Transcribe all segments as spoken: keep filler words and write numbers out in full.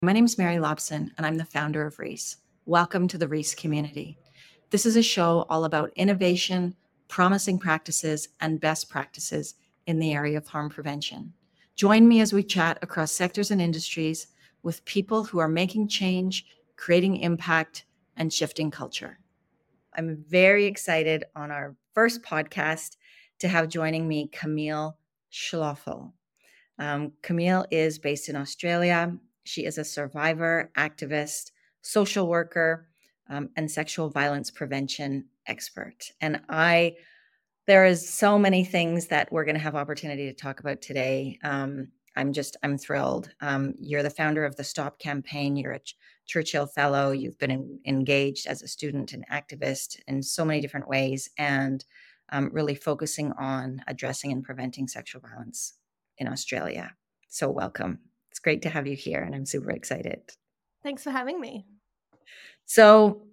My name is Mary Lobson, and I'm the founder of Reese. Welcome to the Reese community. This is a show all about innovation, promising practices, and best practices in the area of harm prevention. Join me as we chat across sectors and industries with people who are making change, creating impact, and shifting culture. I'm very excited on our first podcast to have joining me Camille Schloeffel. Um, Camille is based in Australia. She is a survivor, activist, social worker, um, and sexual violence prevention expert. And I, there is so many things that we're going to have opportunity to talk about today. Um, I'm just, I'm thrilled. Um, you're the founder of the Stop campaign. You're a Ch- Churchill Fellow. You've been in, engaged as a student and activist in so many different ways, and um, really focusing on addressing and preventing sexual violence in Australia. So welcome. It's great to have you here, and I'm super excited. Thanks for having me. So,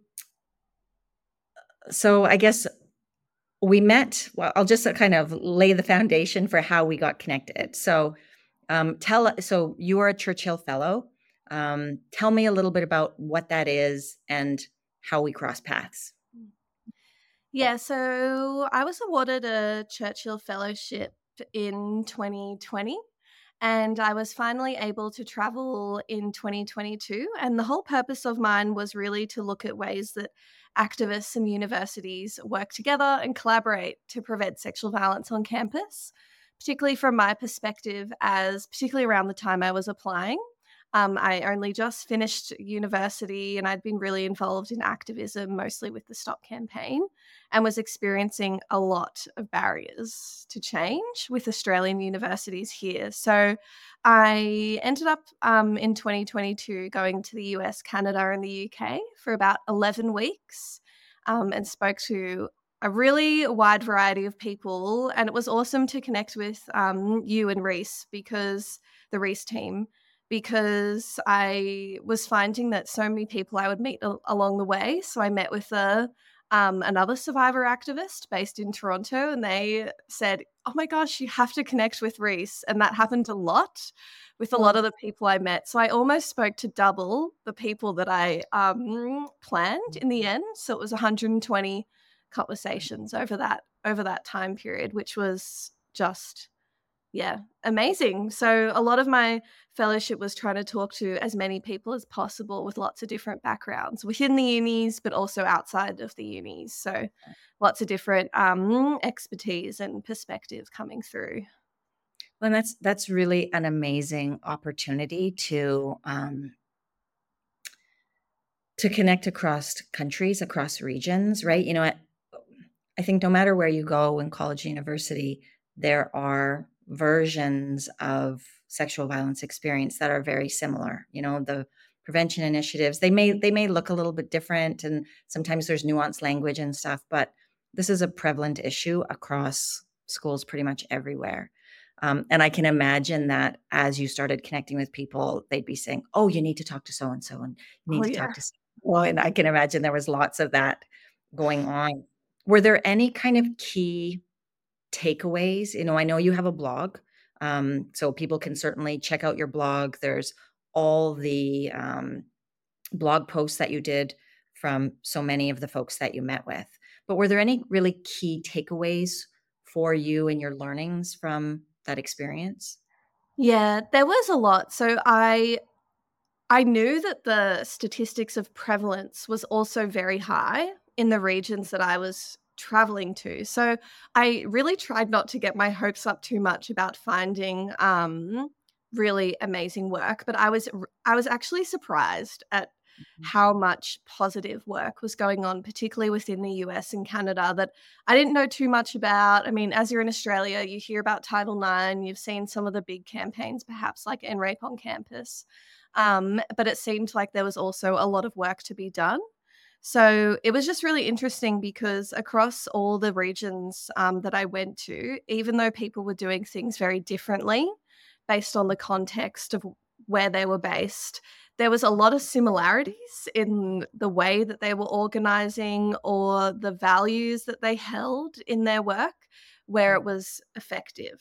so I guess we met. Well, I'll just kind of lay the foundation for how we got connected. So, um, tell. So you are a Churchill Fellow. Um, tell me a little bit about what that is and how we cross paths. Yeah, so I was awarded a Churchill Fellowship in twenty twenty, and I was finally able to travel in twenty twenty-two. And the whole purpose of mine was really to look at ways that activists and universities work together and collaborate to prevent sexual violence on campus, particularly from my perspective, as particularly around the time I was applying. Um, I only just finished university and I'd been really involved in activism, mostly with the Stop campaign, and was experiencing a lot of barriers to change with Australian universities here. So I ended up um, in twenty twenty-two going to the U S, Canada, and the U K for about eleven weeks um, and spoke to a really wide variety of people. And it was awesome to connect with um, you and Reese, because the Reese team, because I was finding that so many people I would meet a- along the way. So I met with a um, another survivor activist based in Toronto, and they said, "Oh my gosh, you have to connect with Reese," and that happened a lot with a lot of the people I met. So I almost spoke to double the people that I um, planned in the end. So it was one hundred twenty conversations over that over that time period, which was just yeah, amazing. So a lot of my fellowship was trying to talk to as many people as possible with lots of different backgrounds within the unis, but also outside of the unis. So lots of different um, expertise and perspective coming through. Well, that's that's really an amazing opportunity to um, to connect across countries, across regions, right? You know, I, I think no matter where you go in college, university, there are versions of sexual violence experience that are very similar. You know, the prevention initiatives, they may they may look a little bit different, and sometimes there's nuanced language and stuff, but this is a prevalent issue across schools pretty much everywhere. Um, and I can imagine that as you started connecting with people, they'd be saying, "Oh, you need to talk to so and so, and you need Oh to yeah. talk to." Well, and I can imagine there was lots of that going on. Were there any kind of key takeaways? You know, I know you have a blog, um, so people can certainly check out your blog. There's all the um, blog posts that you did from so many of the folks that you met with. But were there any really key takeaways for you and your learnings from that experience? Yeah, there was a lot. So I I knew that the statistics of prevalence was also very high in the regions that I was traveling to. So I really tried not to get my hopes up too much about finding um, really amazing work, but I was r- I was actually surprised at how much positive work was going on, particularly within the U S and Canada, that I didn't know too much about. I mean, as you're in Australia, you hear about Title nine, you've seen some of the big campaigns, perhaps like End Rape on Campus. Um, but it seemed like there was also a lot of work to be done. So it was just really interesting because across all the regions um, that I went to, even though people were doing things very differently based on the context of where they were based, there was a lot of similarities in the way that they were organizing or the values that they held in their work where it was effective.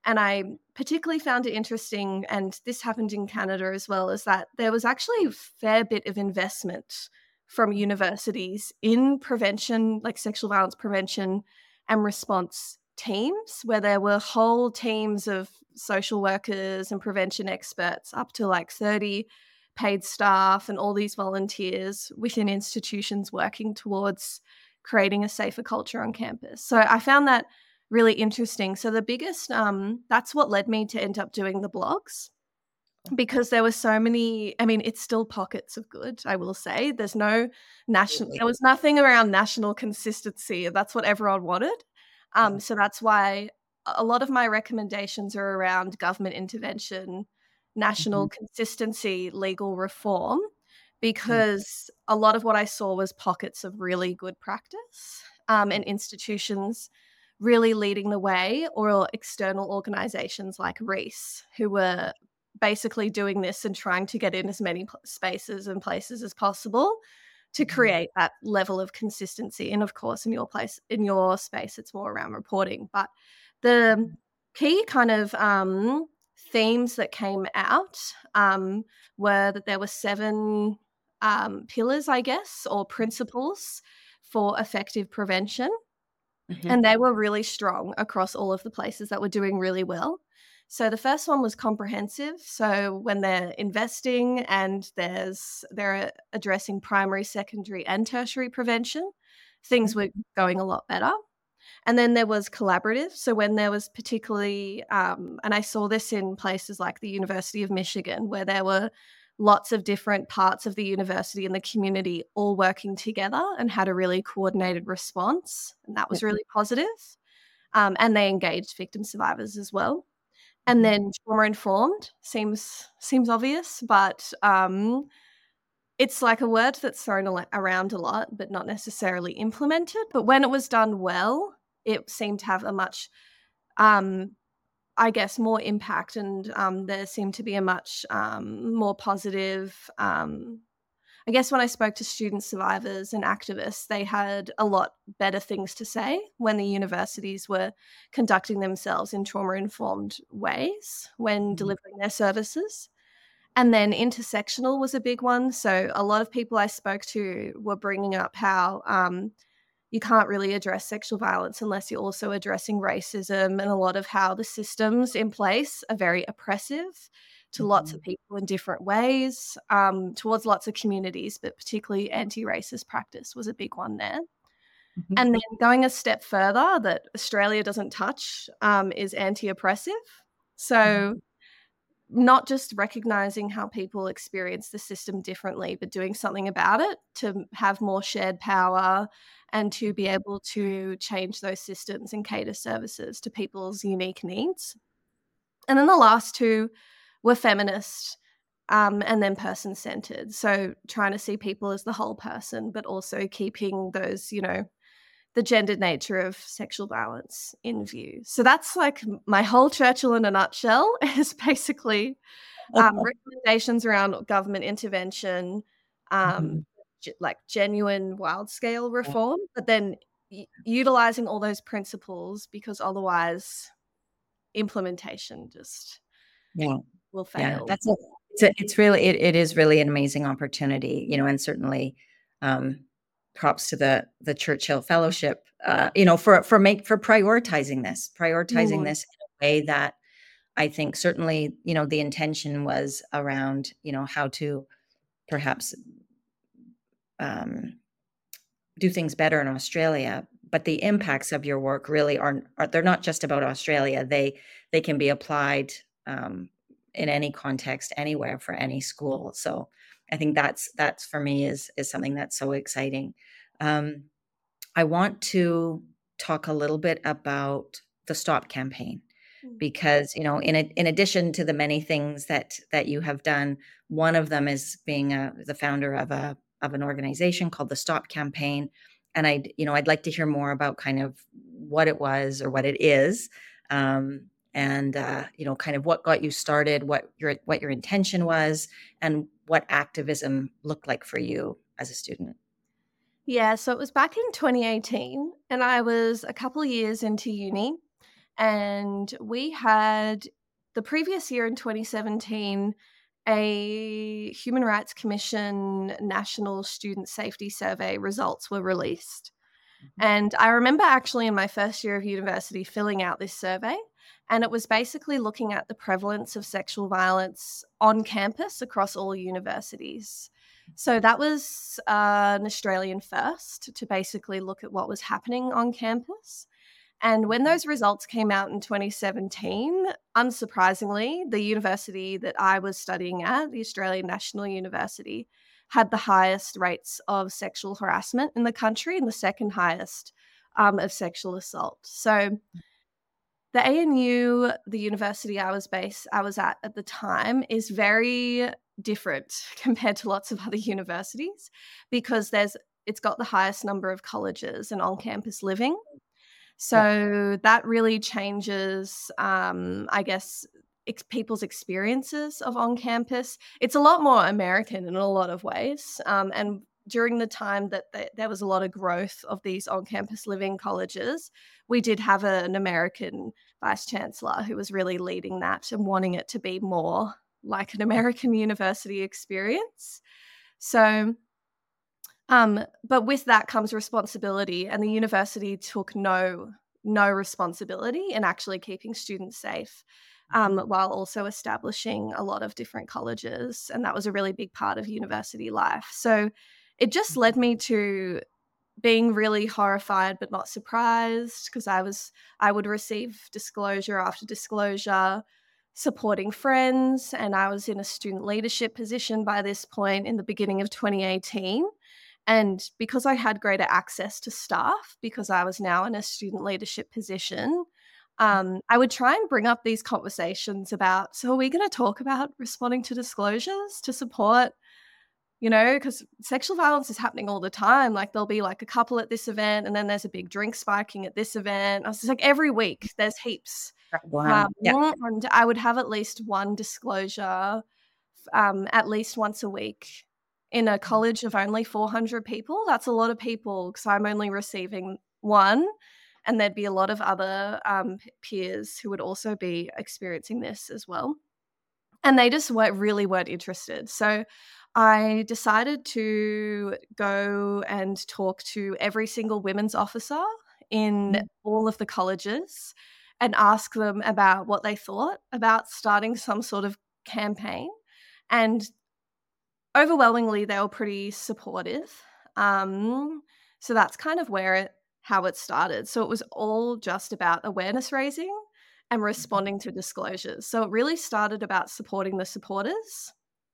And I particularly found it interesting, and this happened in Canada as well, is that there was actually a fair bit of investment from universities in prevention, like sexual violence prevention and response teams, where there were whole teams of social workers and prevention experts, up to like thirty paid staff and all these volunteers within institutions working towards creating a safer culture on campus. So I found that really interesting. So the biggest, um, that's what led me to end up doing the blogs, because there were so many. I mean, it's still pockets of good, I will say. There's no national, Absolutely. there was nothing around national consistency. That's what everyone wanted. Um, Yeah. so that's why a lot of my recommendations are around government intervention, Mhm. national consistency, legal reform, Yeah. because a lot of what I saw was pockets of really good practice, um, and institutions really leading the way, or external organizations like Reese, who were basically doing this and trying to get in as many pl- spaces and places as possible to Mhm. create that level of consistency. And of course, in your place, in your space, it's more around reporting. But the Mhm. key kind of um, themes that came out um, were that there were seven um, pillars, I guess, or principles for effective prevention. Mhm. And they were really strong across all of the places that were doing really well. So the first one was comprehensive. So when they're investing and there's they're addressing primary, secondary, and tertiary prevention, things Mhm. were going a lot better. And then there was collaborative. So when there was particularly, um, and I saw this in places like the University of Michigan, where there were lots of different parts of the university and the community all working together and had a really coordinated response. And that Yeah. was really positive. Um, and they engaged victim survivors as well. And Mhm. then trauma informed seems seems obvious, but um, it's like a word that's thrown a around a lot, but not necessarily implemented. But when it was done well, it seemed to have a much, um, I guess, more impact, and um, there seemed to be a much um, more positive. Um, I guess when I spoke to student survivors and activists, they had a lot better things to say when the universities were conducting themselves in trauma informed ways when Mhm. delivering their services. And then intersectional was a big one. So a lot of people I spoke to were bringing up how um, you can't really address sexual violence unless you're also addressing racism, and a lot of how the systems in place are very oppressive to lots of Mhm. people in different ways, um, towards lots of communities, but particularly anti-racist practice was a big one there. Mhm. And then going a step further that Australia doesn't touch um, is anti-oppressive. Mhm. So not just recognizing how people experience the system differently, but doing something about it to have more shared power and to be able to change those systems and cater services to people's unique needs. And then the last two were feminist, um, and then person centered. So trying to see people as the whole person, but also keeping those, you know, the gendered nature of sexual violence in view. So that's like my whole Churchill in a nutshell is basically um, recommendations around government intervention, um, Mhm. ge- like genuine wild scale Yeah. reform, but then y- utilizing all those principles, because otherwise implementation just Yeah. will Yeah. fail. That's a it's a it's really it it is really an amazing opportunity, you know, and certainly, um, props to the the Churchill Fellowship, uh, you know, for for make for prioritizing this, prioritizing Mm, this in a way that I think certainly, you know, the intention was around, you know, how to perhaps, um do things better in Australia, but the impacts of your work really aren't are they're not just about Australia. They they can be applied, um, in any context, anywhere for any school. So I think that's that's for me is is something that's so exciting. Um, I want to talk a little bit about the STOP campaign mm, because, you know, in a, in addition to the many things that that you have done, one of them is being a, the founder of a of an organization called the Stop Campaign. And I'd, you know, I'd like to hear more about kind of what it was or what it is, um, and uh, you know, kind of what got you started, what your what your intention was, and what activism looked like for you as a student. yeah, so it was back in twenty eighteen, and I was a couple of years into uni, And we had the previous year in twenty seventeen, a Human Rights Commission National Student Safety Survey results were released. And I remember actually in my first year of university filling out this survey, and it was basically looking at the prevalence of sexual violence on campus across all universities. So that was uh, an Australian first to basically look at what was happening on campus. And when those results came out in twenty seventeen, unsurprisingly, the university that I was studying at, the Australian National University, had the highest rates of sexual harassment in the country and the second highest um, of sexual assault. So the A N U, the university I was based, I was at at the time, is very different compared to lots of other universities because there's it's got the highest number of colleges and on-campus living. So that really changes, um, I guess, ex- people's experiences of on campus. It's a lot more American in a lot of ways. Um, and during the time that th- there was a lot of growth of these on campus living colleges, we did have a- an American vice chancellor who was really leading that and wanting it to be more like an American university experience. So, um, but with that comes responsibility, and the university took no no responsibility in actually keeping students safe, um, while also establishing a lot of different colleges, and that was a really big part of university life. So it just led me to being really horrified but not surprised because I was I would receive disclosure after disclosure, supporting friends, and I was in a student leadership position by this point in the beginning of twenty eighteen. And because I had greater access to staff, because I was now in a student leadership position, um, I would try and bring up these conversations about, so are we going to talk about responding to disclosures to support, you know, because sexual violence is happening all the time. Like there'll be like a couple at this event and then there's a big drink spiking at this event. I was just like, every week there's heaps. Um, Wow. Yeah. and I would have at least one disclosure um, at least once a week in a college of only four hundred people. That's a lot of people because I'm only receiving one, and there'd be a lot of other um, peers who would also be experiencing this as well. And they just weren't really weren't interested. So I decided to go and talk to every single women's officer in Mhm. all of the colleges and ask them about what they thought about starting some sort of campaign. And overwhelmingly, they were pretty supportive. Um, so that's kind of where it how it started. So it was all just about awareness raising and responding to disclosures. So it really started about supporting the supporters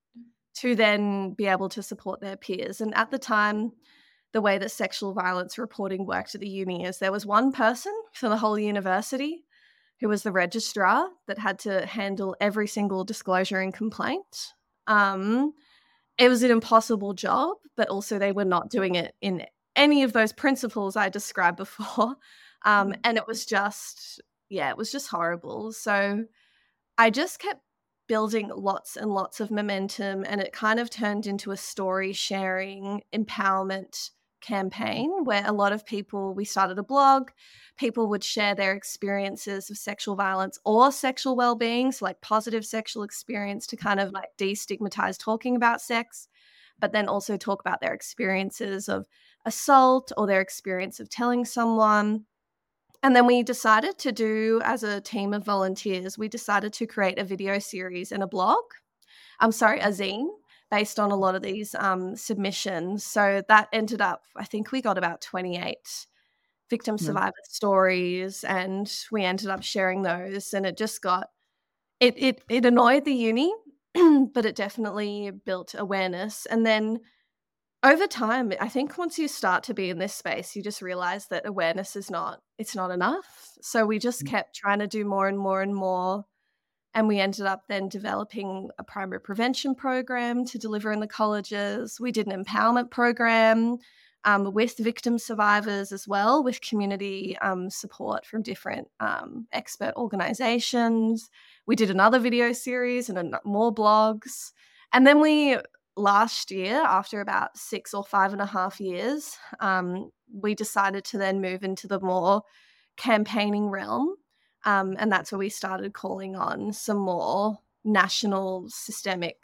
to then be able to support their peers. And at the time, the way that sexual violence reporting worked at the uni is there was one person for the whole university who was the registrar that had to handle every single disclosure and complaint. Um, it was an impossible job, but also they were not doing it in any of those principles I described before. Um, and it was just, yeah, it was just horrible. So I just kept building lots and lots of momentum, and it kind of turned into a story sharing empowerment campaign where a lot of people, we started a blog, people would share their experiences of sexual violence or sexual well-being, so like positive sexual experience to kind of like destigmatize talking about sex, but then also talk about their experiences of assault or their experience of telling someone. And then we decided to do, as a team of volunteers, we decided to create a video series and a blog. I'm sorry, a zine based on a lot of these um, submissions. So that ended up, I think we got about twenty-eight victim Yeah. survivor stories, and we ended up sharing those. And it just got, it it it annoyed the uni, but it definitely built awareness. And then over time, I think once you start to be in this space, you just realize that awareness is not, it's not enough. So we just kept trying to do more and more and more. And we ended up then developing a primary prevention program to deliver in the colleges. We did an empowerment program um, with victim survivors as well, with community um, support from different um, expert organizations. We did another video series and an- more blogs. And then we, last year, after about six or five and a half years, um, we decided to then move into the more campaigning realm. Um, and that's where we started calling on some more national systemic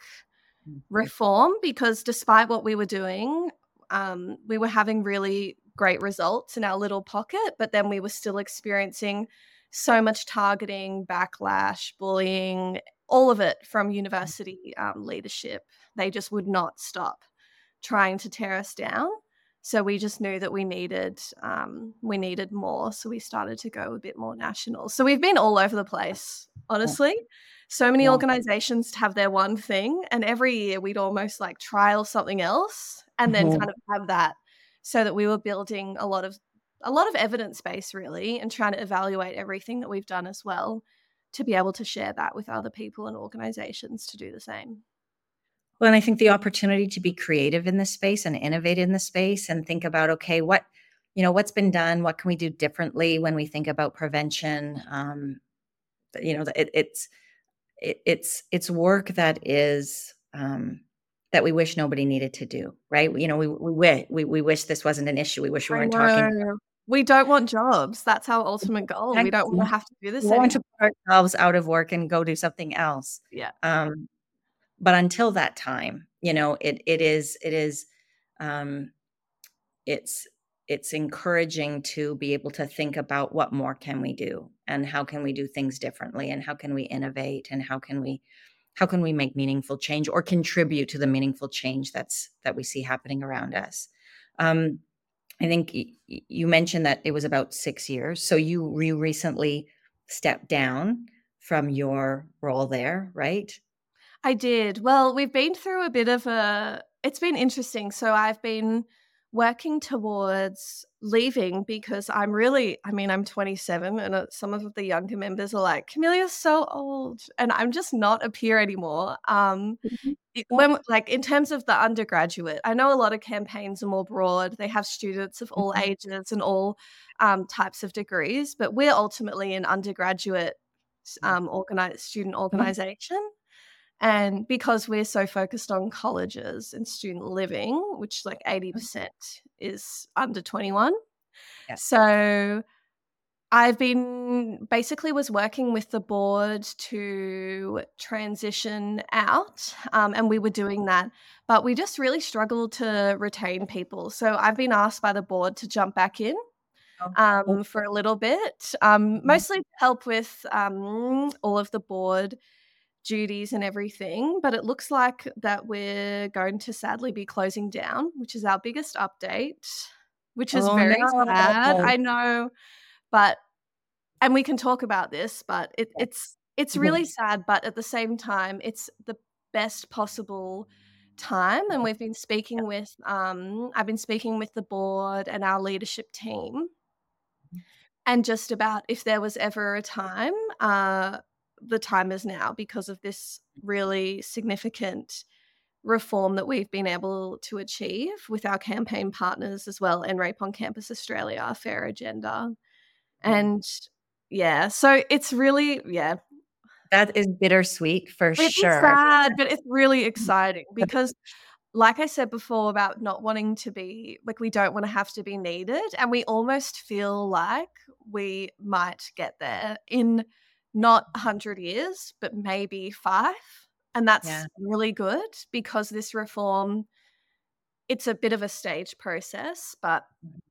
reform, because despite what we were doing, um, we were having really great results in our little pocket, but then we were still experiencing so much targeting, backlash, bullying, all of it from university um, leadership. They just would not stop trying to tear us down. So we just knew that we needed um, we needed more. So we started to go a bit more national. So we've been all over the place, honestly. So many Yeah. organizations have their one thing, and every year we'd almost like trial something else and then Mhm. kind of have that, so that we were building a lot of a lot of evidence base really, and trying to evaluate everything that we've done as well, to be able to share that with other people and organizations to do the same. Well, and I think the opportunity to be creative in this space and innovate in this space and think about, okay, what, you know, what's been done? What can we do differently when we think about prevention? Um, you know, it, it's it, it's it's work that is um, that we wish nobody needed to do, right? You know, we we wish we, we wish this wasn't an issue. We wish we I weren't talking. know. We don't want jobs. That's our ultimate goal. We don't wanna have to do We this want to anymore. put ourselves out of work and go do something else. Yeah. Um, but until that time, you know, it it is it is um, it's it's encouraging to be able to think about what more can we do and how can we do things differently and how can we innovate and how can we how can we make meaningful change or contribute to the meaningful change that's that we see happening around us. um, I think y- y- you mentioned that it was about six years, so you you recently stepped down from your role there, right? I did. Well, we've been through a bit of a it's been interesting. So I've been working towards leaving, because I'm really I mean, I'm twenty-seven, and uh, some of the younger members are like, "Camillea's so old." And I'm just not a peer anymore. Um, Mhm. it Yeah. when like, in terms of the undergraduate, I know a lot of campaigns are more broad. They have students of all Mhm. ages and all, um, types of degrees, but we're ultimately an undergraduate s um, organi student Mhm. organization. And because we're so focused on colleges and student living, which like eighty percent is under twenty-one. Yeah. So I've been basically was working with the board to transition out, um, and we were doing that, but we just really struggled to retain people. So I've been asked by the board to jump back in, Oh, um, okay. for a little bit, um, Mhm. mostly to help with um, all of the board duties and everything. But it looks like that we're going to sadly be closing down, which is our biggest update, which is Oh, very sad. no. I know, but and we can talk about this, but it Yeah. it's it's really Mhm. sad, but at the same time, it's the best possible time. And we've been Yeah. speaking with, um, I've been speaking with the board and our leadership team, and just about if there was ever a time, uh, the time is now, because of this really significant reform that we've been able to achieve with our campaign partners as well, and Rape on Campus Australia, Fair Agenda. Mhm. And yeah, so it's really yeah, That is bittersweet for it is sure. sad, but it's really exciting, because like I said before about not wanting to be like, we don't wanna have to be needed, and we almost feel like we might get there in not one hundred years, but maybe five, and Yeah. that's really good, because this reform, it's a bit of a staged process, but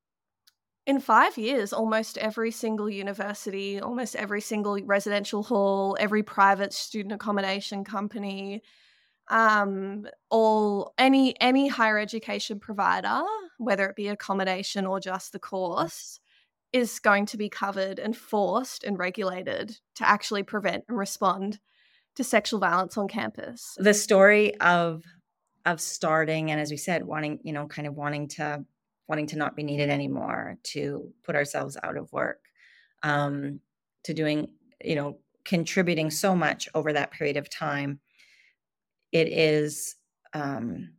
in five years, almost every single university, almost every single residential hall, every private student accommodation company, um, all any any higher education provider, whether it be accommodation or just the course, is going to be covered and forced and regulated to actually prevent and respond to sexual violence on campus. The story of of starting and as we said, wanting, you know, kind of wanting to wanting to not be needed anymore, to put ourselves out of work, um, to doing, you know, contributing so much over that period of time. It is um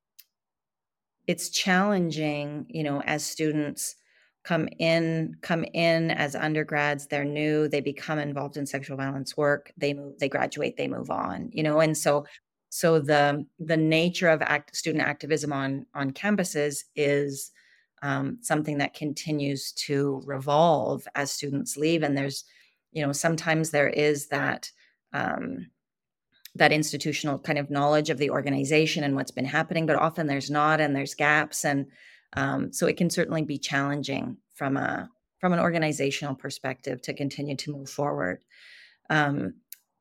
it's challenging, you know, as students come in come in as undergrads, they're new, they become involved in sexual violence work, they move, they graduate, they move on, you know, and so so the the nature of act, student activism on on campuses is um, something that continues to revolve as students leave, and there's you know, sometimes there is that um, that institutional kind of knowledge of the organization and what's been happening, but often there's not, and there's gaps, and um, so it can certainly be challenging from a from an organizational perspective to continue to move forward. Um,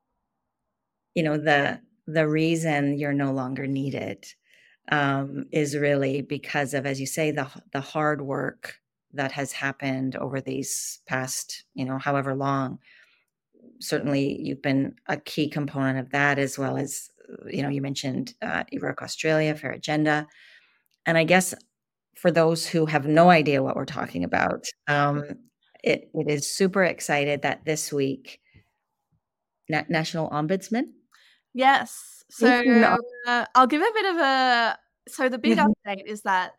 you know, the the reason you're no longer needed um, is really because of, as you say, the the hard work that has happened over these past, you know, however long. Certainly, you've been a key component of that, as well as, you know, you mentioned uh, eWork Australia, Fair Agenda, and I guess for those who have no idea what we're talking about, um, it, it is super excited that this week, Na- National Ombudsman. Yes. So No. uh, I'll give a bit of a. So the big Mhm. update is that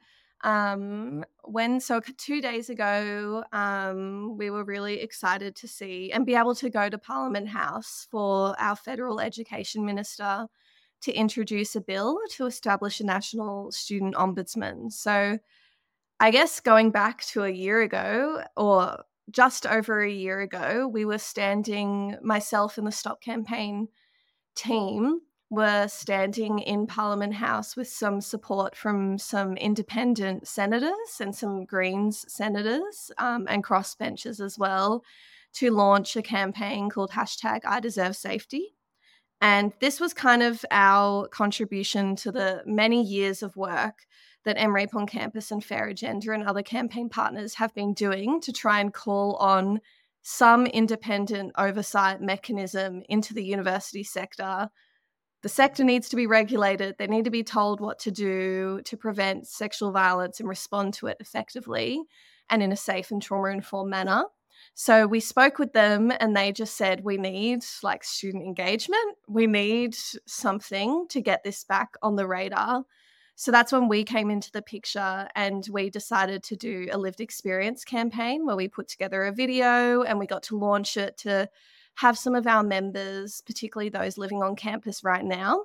um, when so c- two days ago, um, we were really excited to see and be able to go to Parliament House for our federal education minister to introduce a bill to establish a national student ombudsman. So I guess going back to a year ago, or just over a year ago, we were standing, myself and the Stop campaign team were standing in Parliament House with some support from some independent senators and some Greens senators um, and crossbenchers as well to launch a campaign called hashtag I Deserve Safety. And this was kind of our contribution to the many years of work that MRAPE on Campus and Fair Agenda and other campaign partners have been doing to try and call on some independent oversight mechanism into the university sector. The sector needs to be regulated. They need to be told what to do to prevent sexual violence and respond to it effectively and in a safe and trauma-informed manner. So we spoke with them and they just said, we need like student engagement. We need something to get this back on the radar. So that's when we came into the picture and we decided to do a lived experience campaign where we put together a video and we got to launch it to have some of our members, particularly those living on campus right now,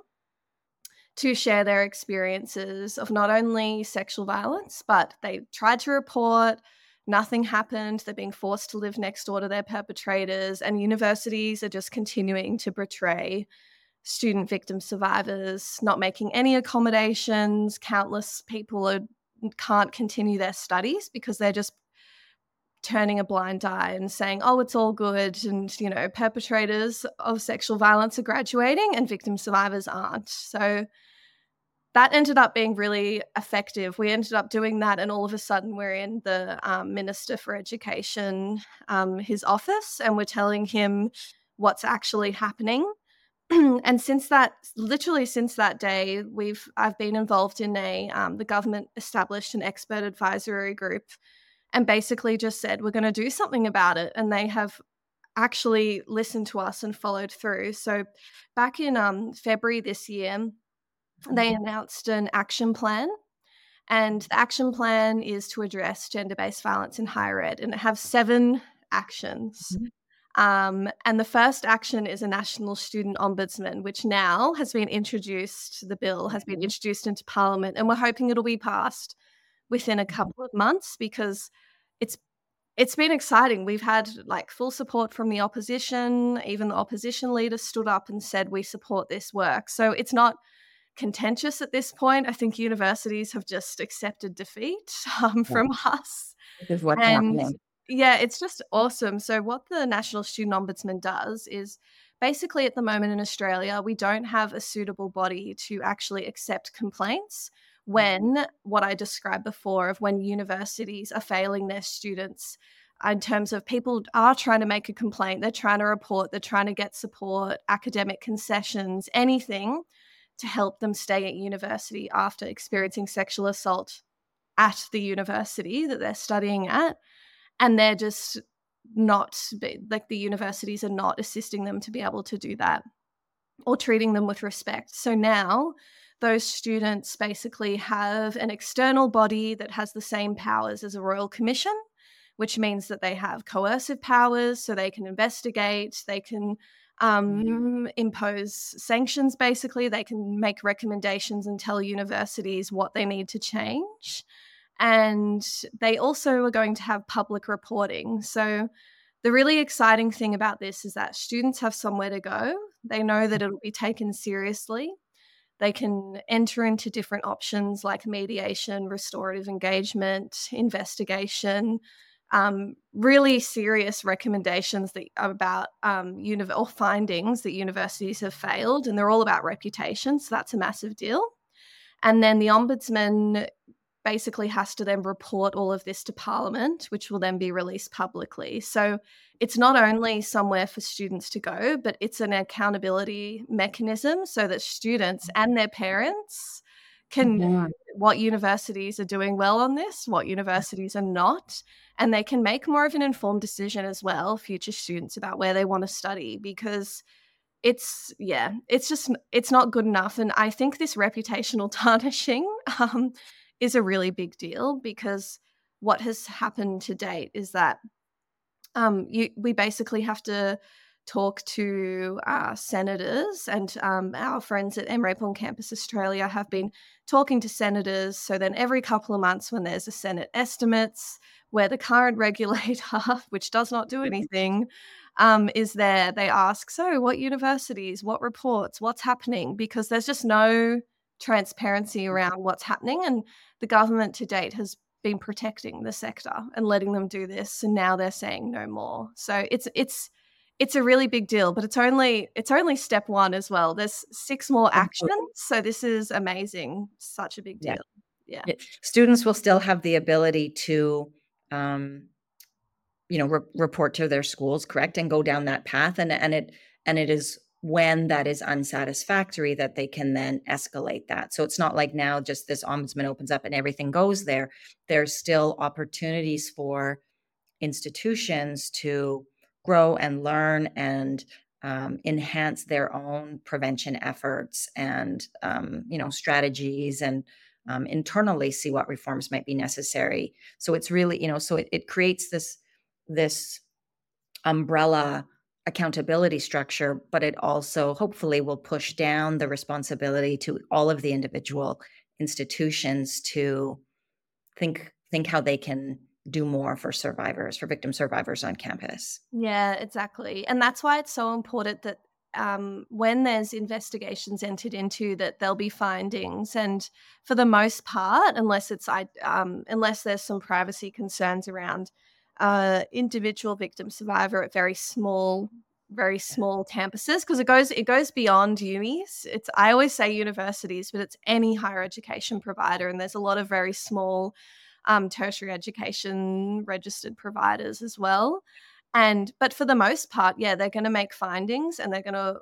to share their experiences of not only sexual violence, but they tried to report, nothing happened, they're being forced to live next door to their perpetrators, and universities are just continuing to betray student victim survivors, not making any accommodations. Countless people are, can't continue their studies because they're just turning a blind eye and saying, oh, it's all good. And, you know, perpetrators of sexual violence are graduating and victim survivors aren't. So that ended up being really effective. We ended up doing that, and all of a sudden we're in the um, Minister for Education, um, his office, and we're telling him what's actually happening. And since that, literally since that day, we've I've been involved in a um, the government established an expert advisory group, and basically just said we're going to do something about it, and they have actually listened to us and followed through. So back in um, February this year, they announced an action plan. And the action plan is to address gender-based violence in higher ed, and it has seven actions. Um, and the first action is a national student ombudsman, which now has been introduced, the bill has been introduced into Parliament, and we're hoping it'll be passed within a couple of months because it's it's been exciting. We've had like full support from the opposition. Even the opposition leader stood up and said, we support this work. So it's not contentious at this point. I think universities have just accepted defeat um, Yeah, from us. this is what's And happening. yeah, it's just awesome. So what the National Student Ombudsman does is basically at the moment in Australia, we don't have a suitable body to actually accept complaints when what I described before of when universities are failing their students in terms of people are trying to make a complaint, they're trying to report, they're trying to get support, academic concessions, anything to help them stay at university after experiencing sexual assault at the university that they're studying at. And they're just not, like the universities are not assisting them to be able to do that or treating them with respect. So now those students basically have an external body that has the same powers as a royal commission, which means that they have coercive powers, so they can investigate, they can um, impose sanctions, basically. They can make recommendations and tell universities what they need to change. And they also are going to have public reporting. So the really exciting thing about this is that students have somewhere to go. They know that it'll be taken seriously. They can enter into different options like mediation, restorative engagement, investigation, um, really serious recommendations that are about um, uni- or findings that universities have failed, and they're all about reputation. So that's a massive deal. And then the ombudsman basically has to then report all of this to Parliament, which will then be released publicly. So it's not only somewhere for students to go, but it's an accountability mechanism so that students and their parents can know what universities are doing well on this, what universities are not, and they can make more of an informed decision as well, future students, about where they want to study, because it's, yeah, it's just, it's not good enough. And I think this reputational tarnishing um, is a really big deal, because what has happened to date is that um, you, we basically have to talk to uh, senators, and um, our friends at M R A P on Campus Australia have been talking to senators. So then every couple of months when there's a Senate estimates where the current regulator, which does not do anything, um, is there, they ask, so what universities, what reports, what's happening? Because there's just no transparency around what's happening, and the government to date has been protecting the sector and letting them do this, and now they're saying no more. So it's it's it's a really big deal, but it's only it's only step one as well. There's six more actions, so this is amazing. Such a big deal. Yeah, yeah. Students will still have the ability to, um, you know, re- report to their schools, correct, and go down that path, and and it and it is when that is unsatisfactory that they can then escalate that. So it's not like now just this ombudsman opens up and everything goes there. There's still opportunities for institutions to grow and learn and um, enhance their own prevention efforts and um, you know, strategies, and um, internally see what reforms might be necessary. So it's really, you know, so it, it creates this this umbrella accountability structure, but it also hopefully will push down the responsibility to all of the individual institutions to think think how they can do more for survivors, for victim survivors on campus. yeah, exactly. And that's why it's so important that um, when there's investigations entered into, that there'll be findings. And for the most part, unless it's I um, unless there's some privacy concerns around uh, individual victim survivor at very small, very small campuses, because it goes it goes beyond unis. It's, I always say universities, but it's any higher education provider, and there's a lot of very small um, tertiary education registered providers as well. And but for the most part, yeah, they're going to make findings, and they're going to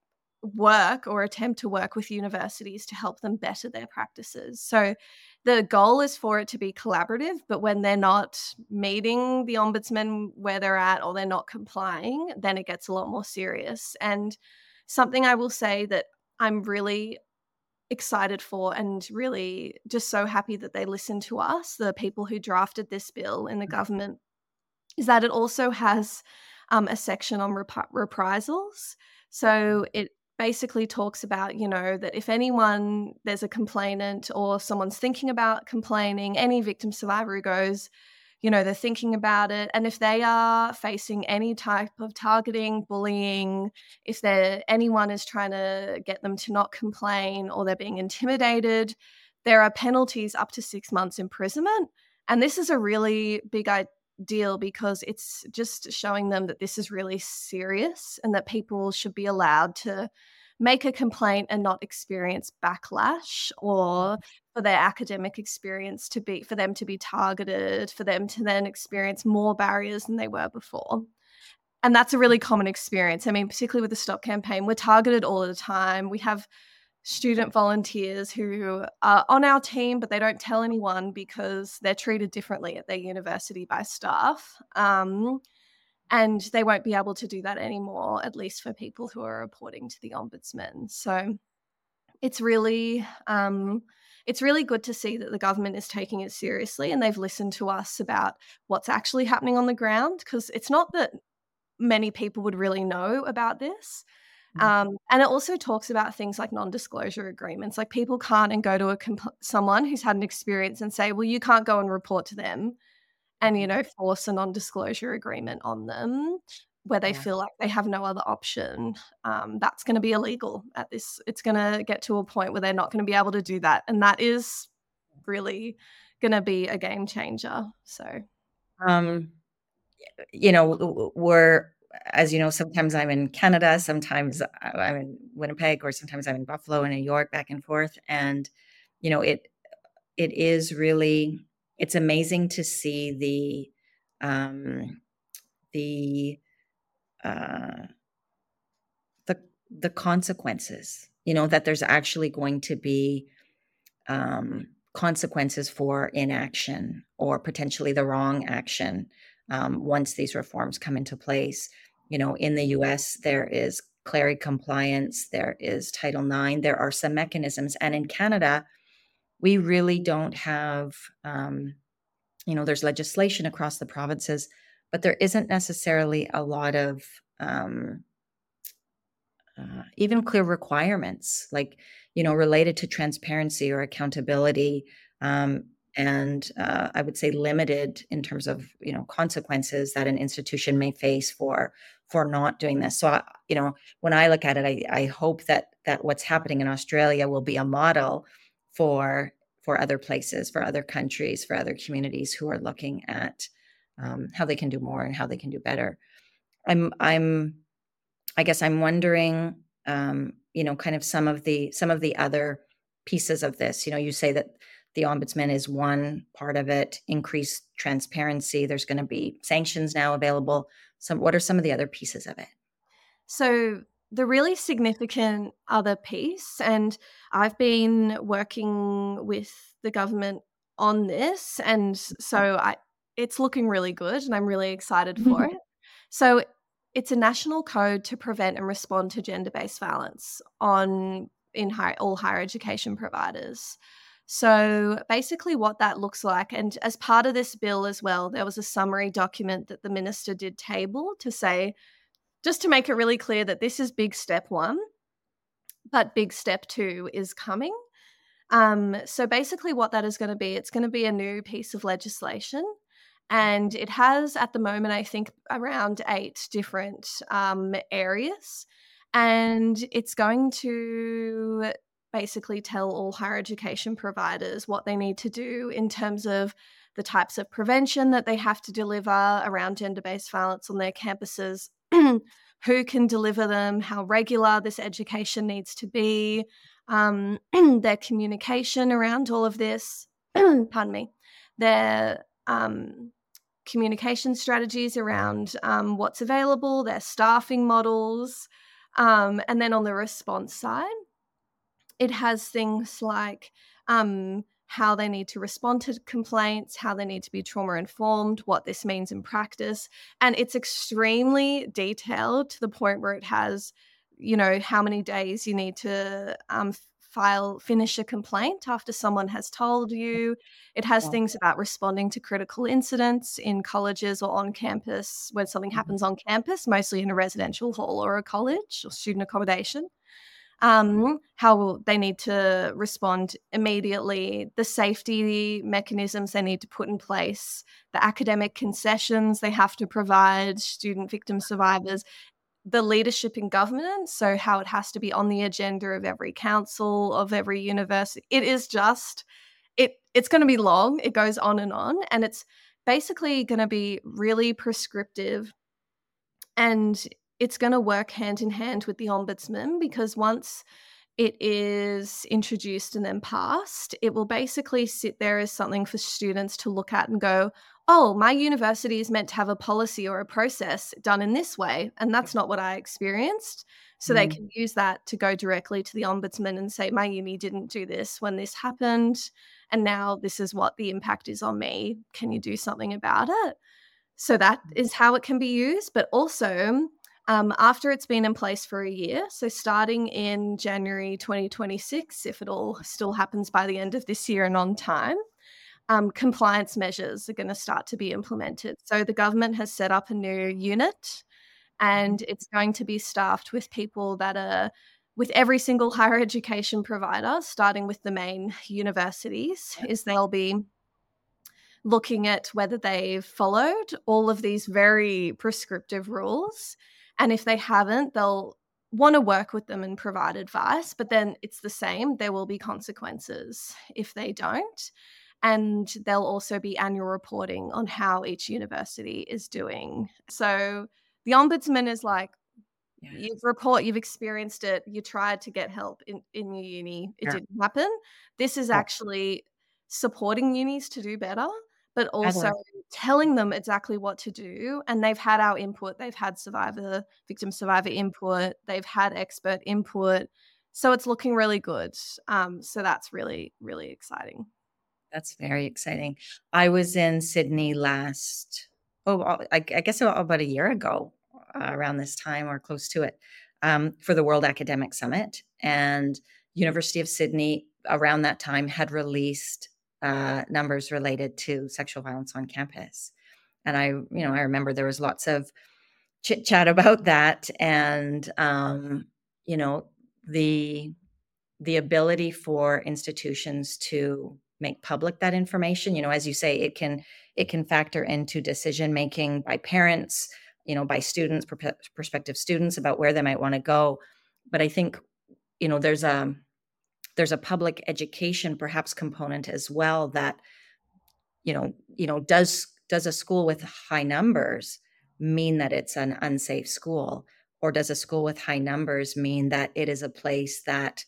work or attempt to work with universities to help them better their practices. So the goal is for it to be collaborative, but when they're not meeting the ombudsman where they're at, or they're not complying, then it gets a lot more serious. And something I will say that I'm really excited for, and really just so happy that they listened to us, the people who drafted this bill in the government, is that it also has um, a section on rep- reprisals. So it basically talks about, you know, that if anyone, there's a complainant or someone's thinking about complaining, any victim survivor who goes, you know, they're thinking about it, and if they are facing any type of targeting, bullying, if they're, anyone is trying to get them to not complain, or they're being intimidated, there are penalties up to six months imprisonment. And this is a really big deal, because it's just showing them that this is really serious, and that people should be allowed to make a complaint and not experience backlash, or for their academic experience to be, for them to be targeted, for them to then experience more barriers than they were before. And that's a really common experience. I mean, particularly with the Stop campaign, we're targeted all the time. We have student volunteers who are on our team, but they don't tell anyone because they're treated differently at their university by staff. Um, and they won't be able to do that anymore, at least for people who are reporting to the ombudsman. So it's really, um, it's really good to see that the government is taking it seriously, and they've listened to us about what's actually happening on the ground, because it's not that many people would really know about this. Um, and it also talks about things like non-disclosure agreements. Like, people can't and go to a comp- someone who's had an experience and say, well, you can't go and report to them, and, you know, force a non-disclosure agreement on them where they Yeah. feel like they have no other option, um, that's going to be illegal at this. It's going to get to a point where they're not going to be able to do that. And that is really going to be a game changer. So, Um, you know, we're, as you know, sometimes I'm in Canada, sometimes I'm in Winnipeg, or sometimes I'm in Buffalo and New York, back and forth. And, you know, it, it is really, it's amazing to see the, um, the, uh, the, the consequences, you know, that there's actually going to be, um, consequences for inaction or potentially the wrong action, um, once these reforms come into place. You know, in the U S, there is Clery compliance, there is Title nine, there are some mechanisms. And in Canada, we really don't have, um, you know, there's legislation across the provinces, but there isn't necessarily a lot of, um, uh, even clear requirements, like, you know, related to transparency or accountability, um, and uh, I would say limited in terms of, you know, consequences that an institution may face for for not doing this. So I, you know, when I look at it, I, I hope that that what's happening in Australia will be a model for for other places, for other countries, for other communities who are looking at, um, how they can do more and how they can do better. I'm I'm I guess I'm wondering, um, you know, kind of some of the some of the other pieces of this. You know, you say that the ombudsman is one part of it, increased transparency. There's going to be sanctions now available. Some, what are some of the other pieces of it? so the really significant other piece, and I've been working with the government on this, and so I it's looking really good, and I'm really excited for it. So it's a national code to prevent and respond to gender-based violence on in high, all higher education providers. So basically what that looks like, and as part of this bill as well, there was a summary document that the minister did table to say, just to make it really clear that this is big step one, but big step two is coming. Um, so basically, what that is going to be, it's going to be a new piece of legislation. And it has, at the moment, I think around eight different um, areas. And it's going to basically tell all higher education providers what they need to do in terms of the types of prevention that they have to deliver around gender based violence on their campuses, who can deliver them, how regular this education needs to be, um, their communication around all of this, pardon me, their um, communication strategies around um, what's available, their staffing models, um, and then on the response side, it has things like um, how they need to respond to complaints, how they need to be trauma informed, what this means in practice. And it's extremely detailed to the point where it has, you know, how many days you need to um, file, finish a complaint after someone has told you. It has Yeah. things about responding to critical incidents in colleges or on campus when something Mhm. happens on campus, mostly in a residential hall or a college or student accommodation, um, how they need to respond immediately, the safety mechanisms they need to put in place, the academic concessions they have to provide student victim survivors, the leadership in government, so how it has to be on the agenda of every council, of every university. It is just, it it's going to be long. It goes on and on, and it's basically going to be really prescriptive, and it's going to work hand in hand with the ombudsman, because once it is introduced and then passed, it will basically sit there as something for students to look at and go, oh, my university is meant to have a policy or a process done in this way, and that's not what I experienced. So they Mm. can use that to go directly to the ombudsman and say, my uni didn't do this when this happened, and now this is what the impact is on me. Can you do something about it? So that is how it can be used, but also um, after it's been in place for a year, so starting in January twenty twenty-six, if it all still happens by the end of this year and on time, um, compliance measures are going to start to be implemented. So the government has set up a new unit, and it's going to be staffed with people that are with every single higher education provider, starting with the main universities, is they'll be looking at whether they've followed all of these very prescriptive rules. And if they haven't, they'll want to work with them and provide advice. But then it's the same. There will be consequences if they don't. And there'll also be annual reporting on how each university is doing. So the ombudsman is like, Yeah. you've report, you've experienced it, you tried to get help in, in your uni, it Yeah. didn't happen. This is Yeah. actually supporting unis to do better, but also Heather. telling them exactly what to do. And they've had our input, they've had survivor, victim survivor input, they've had expert input. So it's looking really good. Um, so that's really, really exciting. That's very exciting. I was in Sydney last, oh, I, I guess about a year ago, uh, around this time or close to it, um, for the World Academic Summit. And University of Sydney around that time had released uh, numbers related to sexual violence on campus. And I, you know, I remember there was lots of chit chat about that, and um, you know, the the ability for institutions to make public that information. You know, as you say, it can it can factor into decision making by parents, you know, by students, prospective students, about where they might want to go. But I think, you know, there's a there's a public education perhaps component as well, that you know you know does does a school with high numbers mean that it's an unsafe school, or does a school with high numbers mean that it is a place that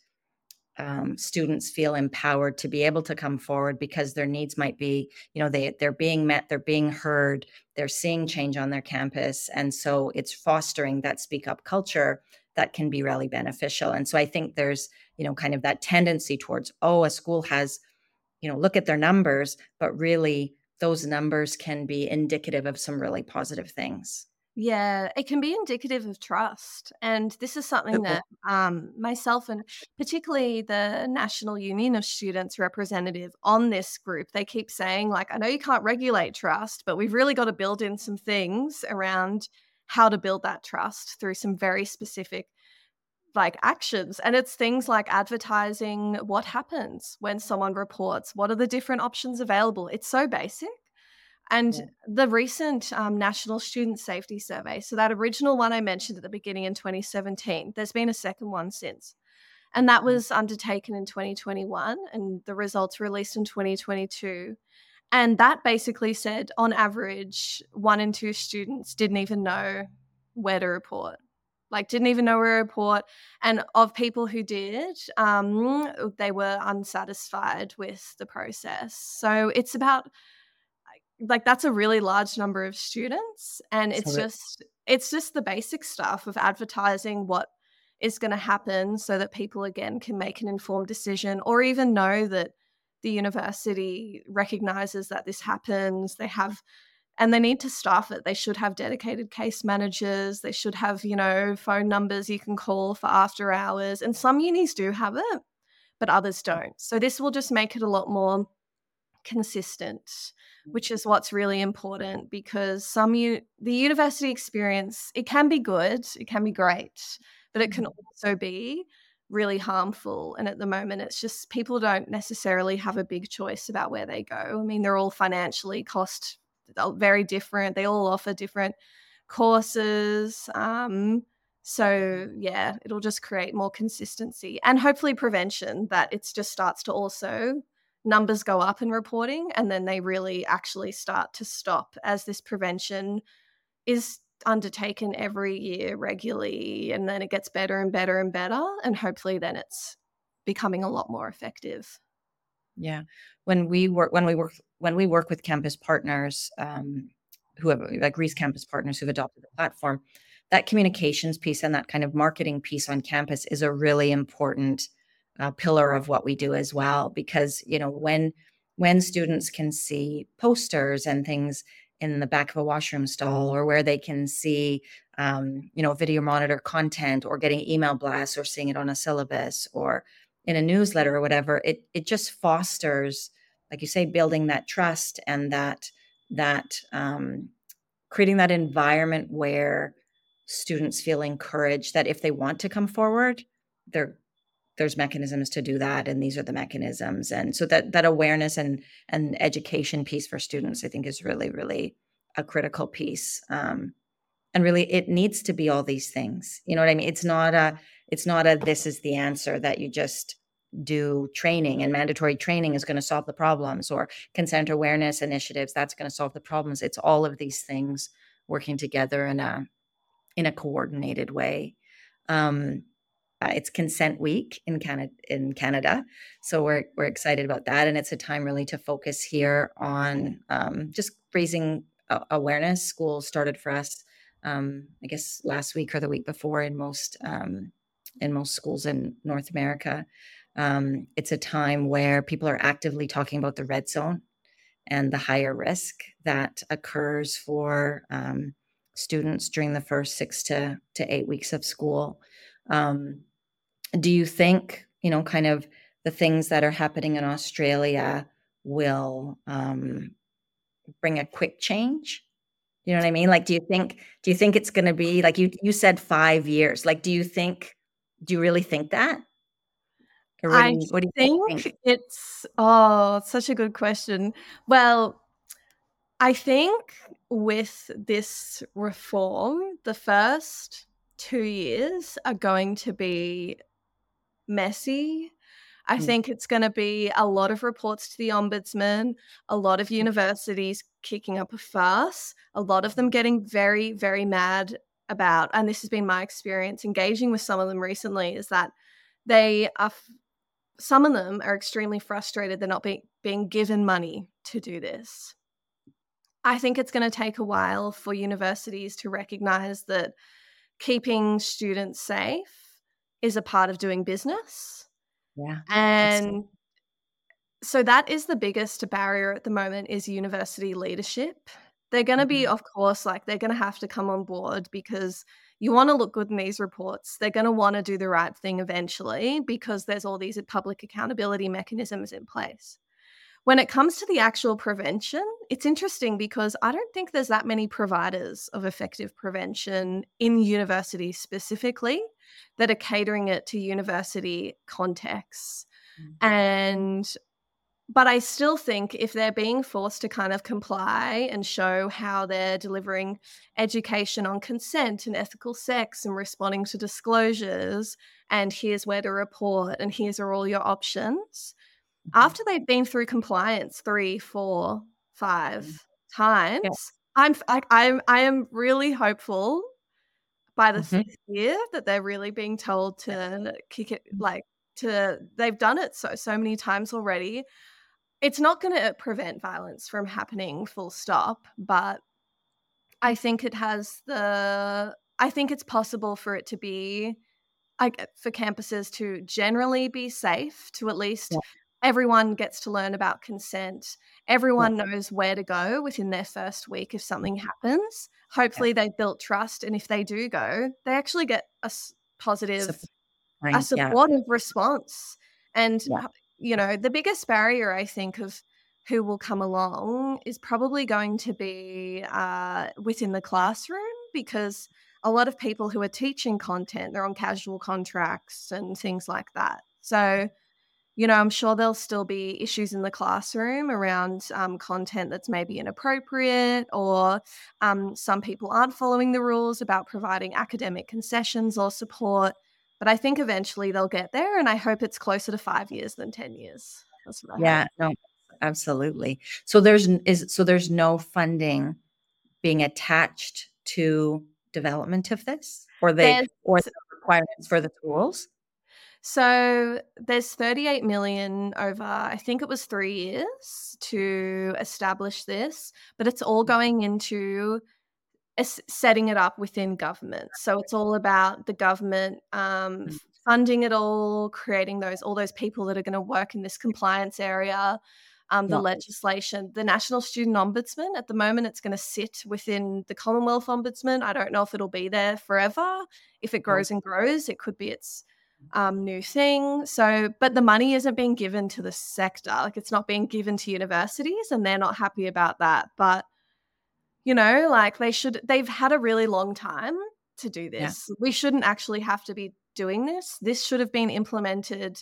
um, students feel empowered to be able to come forward because their needs might be, you know, they they're being met, they're being heard, they're seeing change on their campus, and so it's fostering that speak up culture that can be really beneficial. And so I think there's, you know, kind of that tendency towards, oh, a school has, you know, look at their numbers, but really those numbers can be indicative of some really positive things. Yeah, it can be indicative of trust. And this is something Uh-oh. that um, myself and particularly the National Union of Students representative on this group, they keep saying, like, I know you can't regulate trust, but we've really got to build in some things around how to build that trust through some very specific like actions. And it's things like advertising what happens when someone reports, what are the different options available. It's so basic. And Yeah. the recent um, National Student Safety Survey, so that original one I mentioned at the beginning in twenty seventeen, there's been a second one since. And that was undertaken in twenty twenty-one, and the results released in twenty twenty-two. And that basically said, on average, one in two students didn't even know where to report. Like, didn't even know where to report. And of people who did, um, they were unsatisfied with the process. So it's about like that's a really large number of students, and So it's that, just it's just the basic stuff of advertising what is going to happen so that people again can make an informed decision, or even know that the university recognizes that this happens. They have and they need to staff it. They should have dedicated case managers. They should have, you know, phone numbers you can call for after hours. And some unis do have it, but others don't. So this will just make it a lot more consistent, which is what's really important, because some u- the university experience, it can be good, it can be great, but it can also be really harmful. And at the moment, it's just people don't necessarily have a big choice about where they go. I mean, they're all financially cost very different. They all offer different courses. Um, so yeah, it'll just create more consistency and hopefully prevention, that it just starts to also numbers go up in reporting, and then they really actually start to stop as this prevention is undertaken every year regularly, and then it gets better and better and better, and hopefully then it's becoming a lot more effective. yeah. When we work, when we work, when we work with campus partners, um, who have like Reese campus partners who've adopted the platform, that communications piece and that kind of marketing piece on campus is a really important uh, pillar of what we do as well. Because, you know, when when students can see posters and things in the back of a washroom stall, or where they can see, um, you know, video monitor content, or getting email blasts, or seeing it on a syllabus, or in a newsletter or whatever, it it just fosters, like you say, building that trust, and that that um, creating that environment where students feel encouraged that if they want to come forward, they're there's mechanisms to do that, and these are the mechanisms. And so that that awareness and and education piece for students, I think, is really, really a critical piece. Um, and really, it needs to be all these things. You know what I mean? It's not a it's not a this is the answer that you just do training and mandatory training is going to solve the problems, or consent awareness initiatives that's going to solve the problems. It's all of these things working together in a in a coordinated way. Um, uh, it's Consent Week in Canada, in Canada, so we're we're excited about that, and it's a time really to focus here on um, just raising uh, awareness. School started for us, um, I guess, last week or the week before in most um, in most schools in North America. Um, it's a time where people are actively talking about the red zone and the higher risk that occurs for um, students during the first six to, to eight weeks of school. Um, do you think, you know, kind of the things that are happening in Australia will um, bring a quick change? You know what I mean? Like, do you think, do you think it's going to be like you, you said five years, like, do you think, do you really think that? Or what do I you, what do you think? think it's oh, it's such a good question. Well, I think with this reform, the first two years are going to be messy. I Mm, think it's gonna be a lot of reports to the ombudsman, a lot of universities kicking up a fuss, a lot of them getting very, very mad about, and this has been my experience engaging with some of them recently, is that they are f some of them are extremely frustrated they're not being being given money to do this. I think it's gonna take a while for universities to recognize that keeping students safe is a part of doing business, yeah, absolutely. and so that is the biggest barrier at the moment is university leadership. They're gonna be, Mhm. of course, like, they're gonna have to come on board because you wanna look good in these reports. They're gonna wanna do the right thing eventually because there's all these public accountability mechanisms in place. When it comes to the actual prevention, it's interesting because I don't think there's that many providers of effective prevention in universities specifically that are catering it to university contexts. Mm. And but I still think if they're being forced to kind of comply and show how they're delivering education on consent and ethical sex and responding to disclosures, and here's where to report, and here's are all your options, Mhm. after they've been through compliance three, four, five Mm. Yeah. times, I'm f I I'm I am really hopeful by the Mhm. fifth year that they're really being told Yeah. to kick it Mm. like, to they've done it so, so many times already. It's not gonna prevent violence from happening full stop, but I think it has the I think it's possible for it to be like, for campuses to generally be safe, to at least Yeah. everyone gets to learn about consent. Yeah. Everyone knows where to go within their first week if something happens. Yeah. Hopefully, they've built trust, and if they do go, they actually get a s positive Support a line. Yeah. supportive response. And, Yeah. uh, you know, the biggest barrier I think of who will come along is probably going to be uh, within the classroom because a lot of people who are teaching content, they're on casual contracts and things like that. So, you know, I'm sure there'll still be issues in the classroom around um, content that's maybe inappropriate, or um, some people aren't following the rules about providing academic concessions or support. But I think eventually they'll get there, and I hope it's closer to five years than ten years. That's what I hope. Yeah. No, absolutely. So there's n is so there's no funding being attached to development of this, or they There's or the requirements for the tools? so there's thirty-eight million over, I think it was three years to establish this, but it's all going into es- setting it up within government. So it's all about the government um, Mm. f- funding it all, creating those all those people that are going to work in this compliance area, um, the Yeah. legislation, the National Student Ombudsman. At the moment, it's going to sit within the Commonwealth Ombudsman. I don't know if it'll be there forever. If it Oh, grows and grows, it could be its um, new thing. So, but the money isn't being given to the sector. Like it's not being given to universities, and they're not happy about that. But you know, like they should they've had a really long time to do yeah. this. We shouldn't actually have to be doing this. This should have been implemented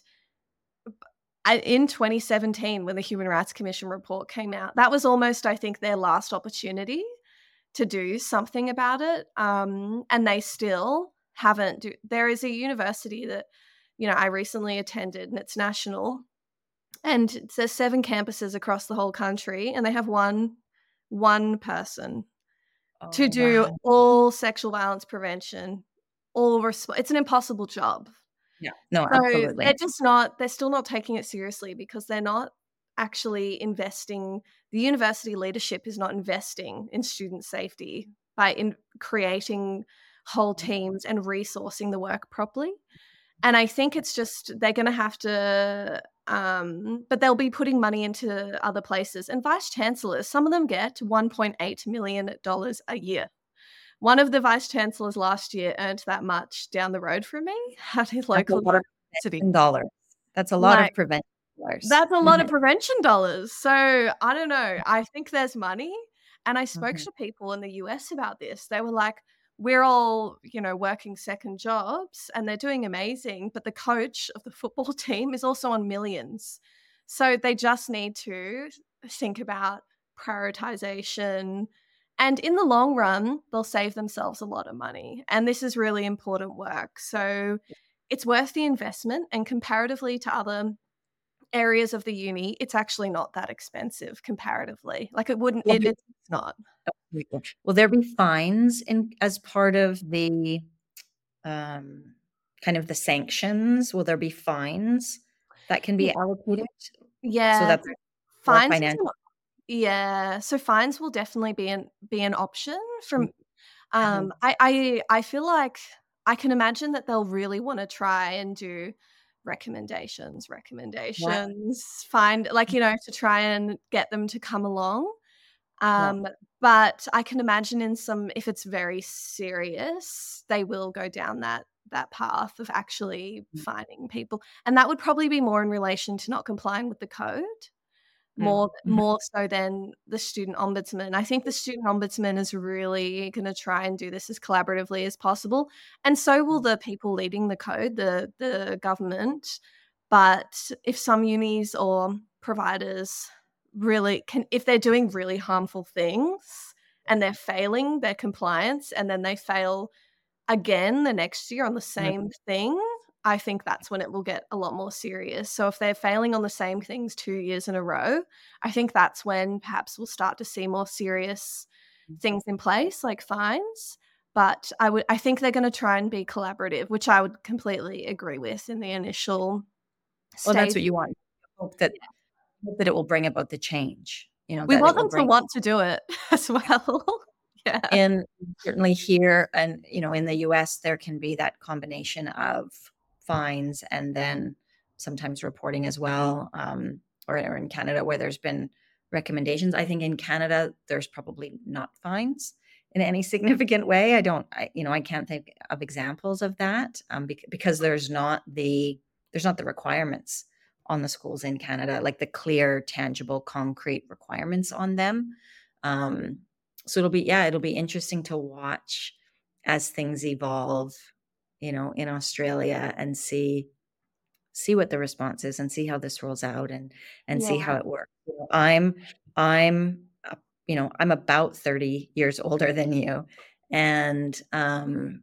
in twenty seventeen when the Human Rights Commission report came out. That was almost, I think, their last opportunity to do something about it. Um, and they still haven't. Do- there is a university that, you know, I recently attended, and it's national. And there's seven campuses across the whole country, and they have one one person to Oh, do wow. all sexual violence prevention, all resp- it's an impossible job. Yeah. No, So absolutely. they're just not they're still not taking it seriously because they're not actually investing. The university leadership is not investing in student safety by in creating whole teams and resourcing the work properly. And I think it's just they're going to have to, um, but they'll be putting money into other places. And vice chancellors, some of them get one point eight million dollars a year. One of the vice chancellors last year earned that much down the road from me at his That's a local lot of university. prevention dollars. That's a lot of Like, prevention dollars. that's a lot of Mhm, prevention dollars. So I don't know. I think there's money. And I spoke mhm. to people in the U S about this. They were like, we're all, you know, working second jobs and they're doing amazing. But the coach of the football team is also on millions. So they just need to think about prioritization. And in the long run, they'll save themselves a lot of money. And this is really important work. So it's worth the investment. And comparatively to other areas of the uni, it's actually not that expensive comparatively. Like it wouldn't, Will it, be it's not. will there be fines in as part of the, um, kind of the sanctions? Will there be fines that can be Yeah, allocated so yeah. that there's more Fines is an, financial? yeah. So fines will definitely be an be an option from. Mhm. Um, I I I feel like I can imagine that they'll really want to try and do recommendations, Yeah, recommendations, find like you know to try and get them to come along. yeah. Um, but I can imagine in some if it's very serious, they will go down that that path of actually finding people. And that would probably be more in relation to not complying with the code, Mm, more mhm. more so than the student ombudsman. I think the student ombudsman is really gonna try and do this as collaboratively as possible, and so will the people leading the code, the the government. But if some unis or providers really can if they're doing really harmful things and they're failing their compliance and then they fail again the next year on the Mm, same thing, I think that's when it will get a lot more serious. So if they're failing on the same things two years in a row, I think that's when perhaps we'll start to see more serious things in place, like fines. But I would I think they're gonna try and be collaborative, which I would completely agree with in the initial well, that's stage. what you want. Hope that hope that it will bring about the change, you know, We that want it will them to bring want to do it as well. Yeah. in certainly here and, you know, in the U S, there can be that combination of fines and then sometimes reporting as well, um, or, or in Canada where there's been recommendations. I think in Canada, there's probably not fines in any significant way. I don't, I, you know, I can't think of examples of that um, bec- because there's not the there's not the requirements on the schools in Canada, like the clear, tangible, concrete requirements on them. Um, so it'll be yeah, it'll be interesting to watch as things evolve, you know, in Australia and see see what the response is and see how this rolls out and and see Yeah. how it works. You know, I'm I'm uh, you know, I'm about thirty years older than you and um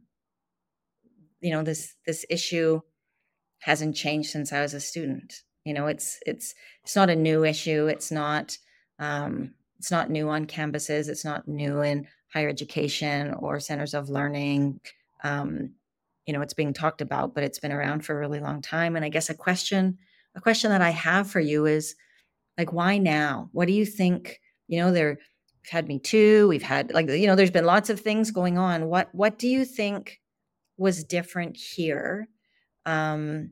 you know, this this issue hasn't changed since I was a student. You know, it's it's it's not a new issue. It's not um, it's not new on campuses. It's not new in higher education or centers of learning. Um, you know, it's being talked about, but it's been around for a really long time. And I guess a question a question that I have for you is like, why now? What do you think? You know, there we've had Me Too. We've had like you know, there's been lots of things going on. What what do you think was different here? Um,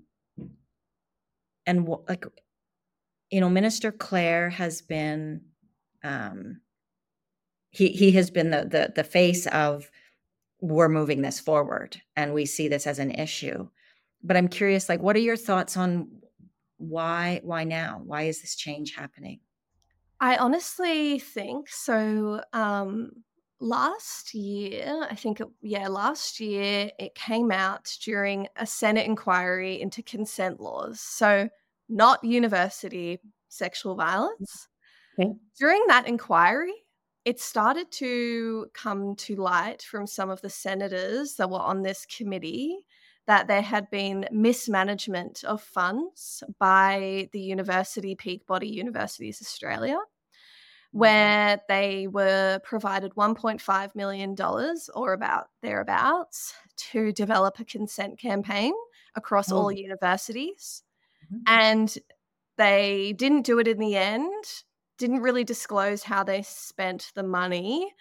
and wh- like you know minister Clare has been um he he has been the the the face of we're moving this forward and we see this as an issue, but I'm curious, like, what are your thoughts on why why now, why is this change happening? I honestly think so. Um, last year, I think, it, yeah, last year it came out during a Senate inquiry into consent laws. So, not university sexual violence. Okay. During that inquiry, it started to come to light from some of the senators that were on this committee that there had been mismanagement of funds by the university peak body, Universities Australia, where they were provided one point five million dollars or about thereabouts to develop a consent campaign across all Oh. universities. Mhm. And they didn't do it in the end, didn't really disclose how they spent the money,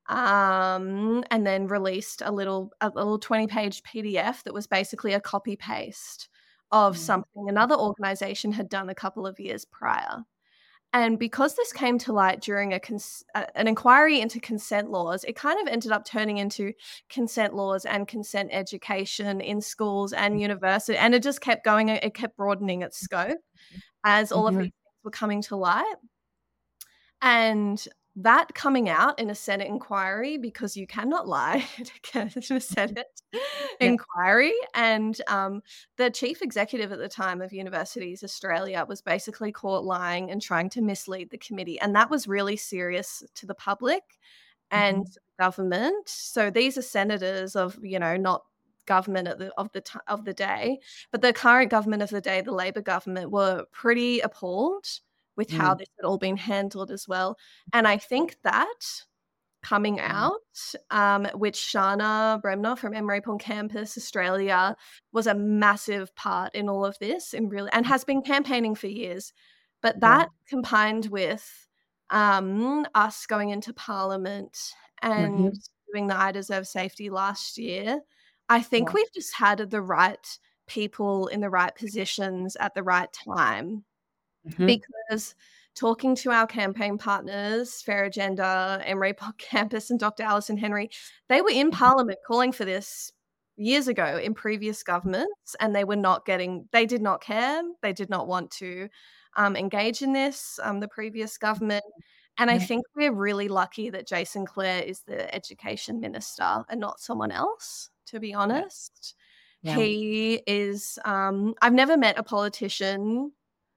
um, and then released a little a little twenty-page P D F that was basically a copy-paste of Mm. something another organization had done a couple of years prior. And because this came to light during a cons- uh, an inquiry into consent laws, it kind of ended up turning into consent laws and consent education in schools and university, and it just kept going. It kept broadening its scope as all of Mhm. these things were coming to light. And that coming out in a Senate inquiry, because you cannot lie in a Senate Yeah. inquiry. And um, the chief executive at the time of Universities Australia was basically caught lying and trying to mislead the committee. And that was really serious to the public and Mhm. to the government. So these are senators of, you know, not government at the, of the t- of the day, but the current government of the day, the Labor government, were pretty appalled with how Mm. this had all been handled as well. And I think that coming Mm. out, um, which Shana Bremner from Emory Pond Campus, Australia, was a massive part in all of this and really and has been campaigning for years. But Yeah. that combined with um, us going into Parliament and Mhm. doing the I Deserve Safety last year, I think Yeah. we've just had the right people in the right positions at the right time. Mhm. Because talking to our campaign partners, Fair Agenda, Emory Park Campus, and Doctor Alison Henry, they were in Parliament calling for this years ago in previous governments, and they were not getting, they did not care. They did not want to um, engage in this, um, the previous government. And I Yeah. think we're really lucky that Jason Clare is the education minister and not someone else, to be Yeah. honest. Yeah. He is, um, I've never met a politician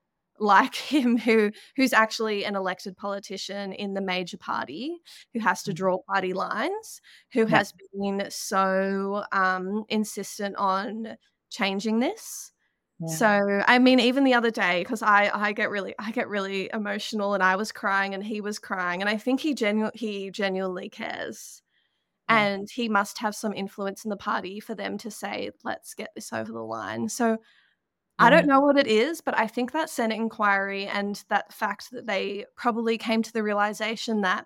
like him who who's actually an elected politician in the major party, who has to Mm. draw party lines, who Yeah. has been so um, insistent on changing this. Yeah. So, I mean, even the other day, because I I get really I get really emotional, and I was crying, and he was crying, and I think he genu- he genuinely cares, Yeah. and he must have some influence in the party for them to say, "Let's get this over the line." So, I Yeah. don't know what it is, but I think that Senate inquiry and that fact that they probably came to the realization that,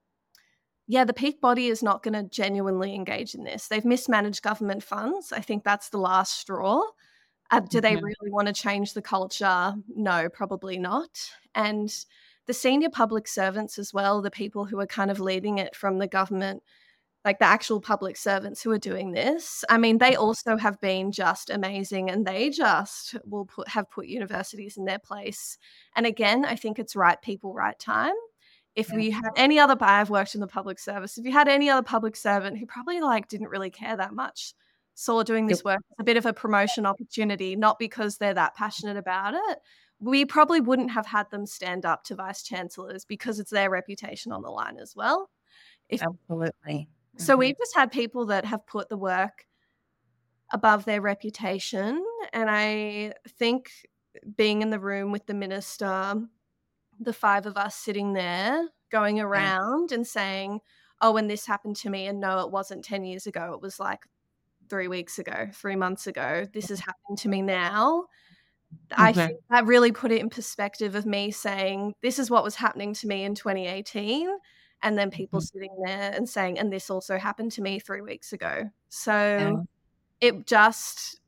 yeah, the peak body is not going to genuinely engage in this. They've mismanaged government funds. I think that's the last straw. Uh, do they Mhm. really want to change the culture? No, probably not. And the senior public servants as well, the people who are kind of leading it from the government, like the actual public servants who are doing this, I mean, they also have been just amazing, and they just will put have put universities in their place. And again, I think it's right people, right time. If Yeah. we had any other I've worked in the public service, if you had any other public servant who probably like didn't really care that much, saw doing Yep. this work as a bit of a promotion opportunity, not because they're that passionate about it, we probably wouldn't have had them stand up to vice chancellors because it's their reputation on the line as well. If Absolutely. so Mhm. we've just had people that have put the work above their reputation. And I think being in the room with the minister, the five of us sitting there going Yeah. around and saying, oh, and this happened to me. And no, it wasn't ten years ago. It was like three weeks ago, three months ago. This is happening to me now. I Mhm. think that really put it in perspective of me saying, this is what was happening to me in twenty eighteen. And then people Mhm. sitting there and saying, and this also happened to me three weeks ago. Yeah. So it just,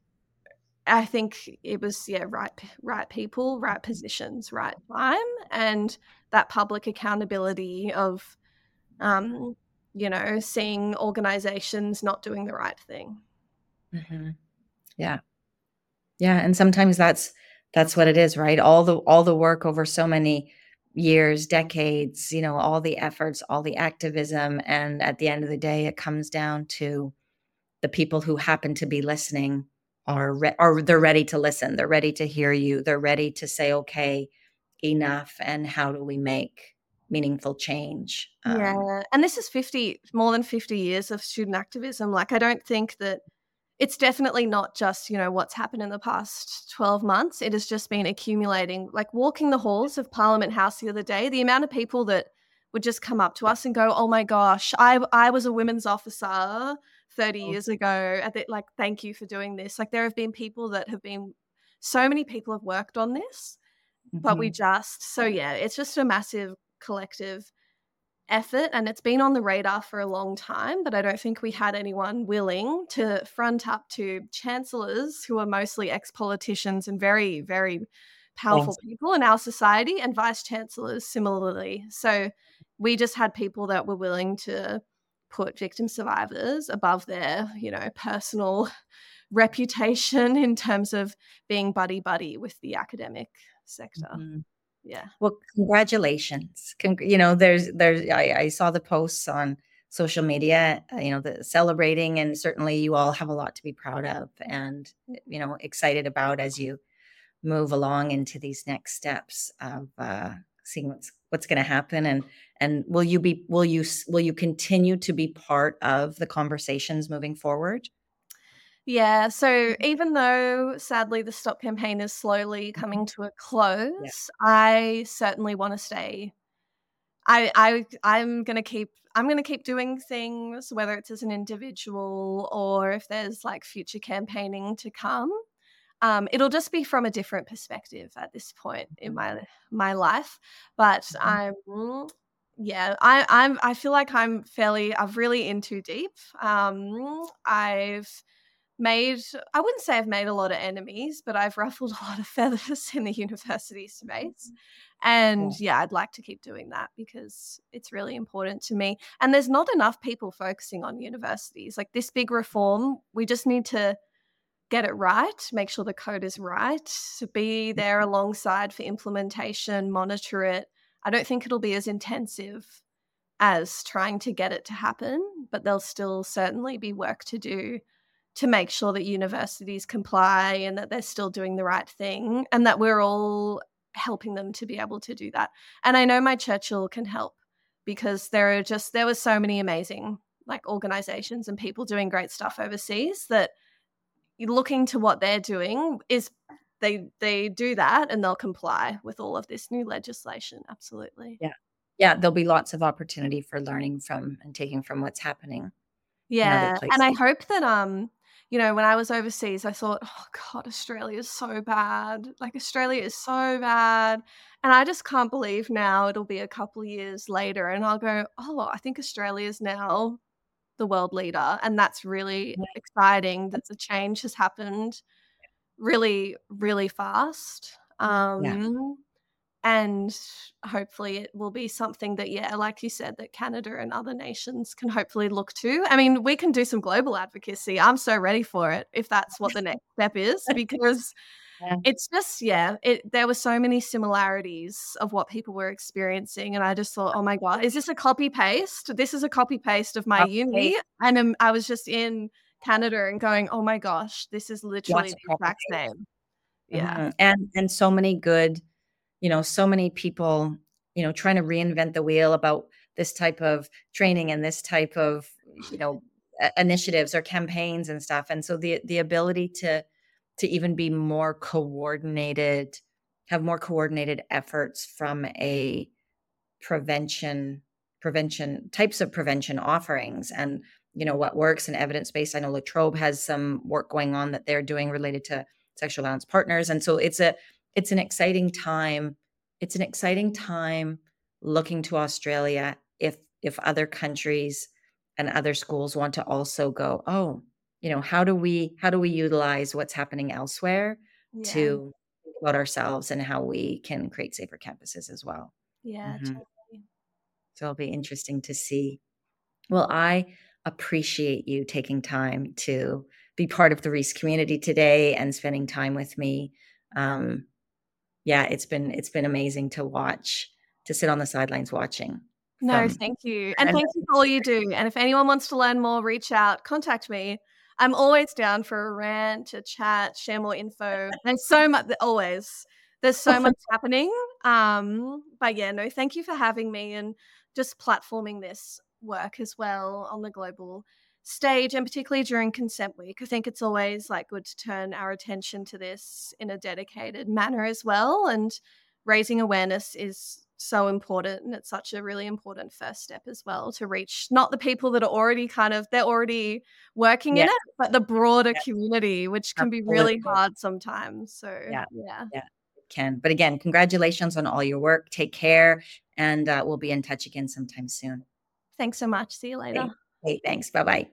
I think it was, yeah, right, right people, right positions, right time, and that public accountability of, um, you know, seeing organizations not doing the right thing. Mhm. Yeah. Yeah, and sometimes that's that's what it is, right? All the all the work over so many years, decades, you know, all the efforts, all the activism. And at the end of the day, it comes down to the people who happen to be listening are, re- are they're ready to listen. They're ready to hear you. They're ready to say, okay, enough. And how do we make meaningful change? Um, Yeah. And this is fifty, more than fifty years of student activism. Like, I don't think that it's definitely not just, you know, what's happened in the past twelve months. It has just been accumulating. Like, walking the halls of Parliament House the other day, the amount of people that would just come up to us and go, "Oh my gosh, I I was a women's officer thirty years ago. And they, like, thank you for doing this." Like, there have been people that have been, so many people have worked on this, but we mhm. just, so yeah, it's just a massive collective effort, and it's been on the radar for a long time, but I don't think we had anyone willing to front up to chancellors who are mostly ex-politicians and very, very powerful Yes. people in our society, and vice chancellors similarly. So we just had people that were willing to put victim survivors above their, you know, personal reputation in terms of being buddy buddy with the academic sector. Mhm. Yeah. Well, congratulations. Con you know, there's there's I I saw the posts on social media, uh, you know, the celebrating, and certainly you all have a lot to be proud of and, you know, excited about as you move along into these next steps of, uh, seeing what's what's gonna happen, and and will you be will you s will you continue to be part of the conversations moving forward? Yeah, so even though sadly the Stop campaign is slowly Mhm. coming to a Yeah. close, I certainly want to stay. I I I'm going to keep I'm going to keep doing things, whether it's as an individual or if there's like future campaigning to come. Um, it'll just be from a different perspective at this point in Mhm. my my life. But Mhm. I'm mm, yeah, I I'm I feel like I'm fairly I've really in too deep. Um, I've made I wouldn't say I've made a lot of enemies, but I've ruffled a lot of feathers in the university space. And Yeah. yeah, I'd like to keep doing that because it's really important to me. And there's not enough people focusing on universities. Like this big reform, we just need to get it right, make sure the code is right, to be there alongside for implementation, monitor it. I don't think it'll be as intensive as trying to get it to happen, but there'll still certainly be work to do to make sure that universities comply and that they're still doing the right thing and that we're all helping them to be able to do that. And I know my Churchill can help because there are just there were so many amazing like organizations and people doing great stuff overseas that looking to what they're doing is they they do that and they'll comply with all of this new legislation. Absolutely. Yeah. Yeah, there'll be lots of opportunity for learning from and taking from what's happening in other Yeah, and I places. hope that, um, you know, when I was overseas, I thought, "Oh god, Australia is so bad." Like, Australia is so bad, and I just can't believe now it'll be a couple of years later and I'll go, "Oh, I think Australia is now the world leader," and that's really Yeah. exciting that That's the change has happened really, really fast. yeah. Um and hopefully it will be something that, yeah, like you said, that Canada and other nations can hopefully look to. I mean, we can do some global advocacy. I'm so ready for it if that's what the next step is, because Yeah. it's just, yeah, it there were so many similarities of what people were experiencing. And I just thought, oh my God, is this a copy paste? This is a copy paste of my uni. Copy-paste, And um, I was just in Canada and going, oh my gosh, this is literally lots of the exact copy-paste. same. Yeah. Mhm, and and so many good, you know, so many people, you know, trying to reinvent the wheel about this type of training and this type of, you know, I initiatives or campaigns and stuff, and so the the ability to to even be more coordinated, have more coordinated efforts from a prevention prevention types of prevention offerings, and you know what works and evidence-based. I know Latrobe has some work going on that they're doing related to sexual violence partners, and so it's a it's an exciting time it's an exciting time looking to Australia if if other countries and other schools want to also go, oh, you know, how do we how do we utilize what's happening elsewhere Yeah. to think about ourselves and how we can create safer campuses as well. Yeah. Mhm. Totally. So it'll be interesting to see. Well, I appreciate you taking time to be part of the Reese community today and spending time with me. Um, yeah, it's been it's been amazing to watch. to sit on the sidelines watching. No, From thank you. And thank you for all you do. And if anyone wants to learn more, reach out, contact me. I'm always down for a rant, a chat, share more info. There's so much, always. There's so much happening. Um, but yeah, no, thank you for having me and just platforming this work as well on the global stage, and particularly during Consent Week. I think it's always like good to turn our attention to this in a dedicated manner as well. And raising awareness is so important, and it's such a really important first step as well to reach not the people that are already kind of they're already working yeah, in it, but the broader yeah, community, which can be really absolutely. hard sometimes. So Yeah, yeah. yeah, it can. But again, congratulations on all your work. Take care, and uh, we'll be in touch again sometime soon. Thanks so much. See you later. Okay. Hey, thanks. Bye bye.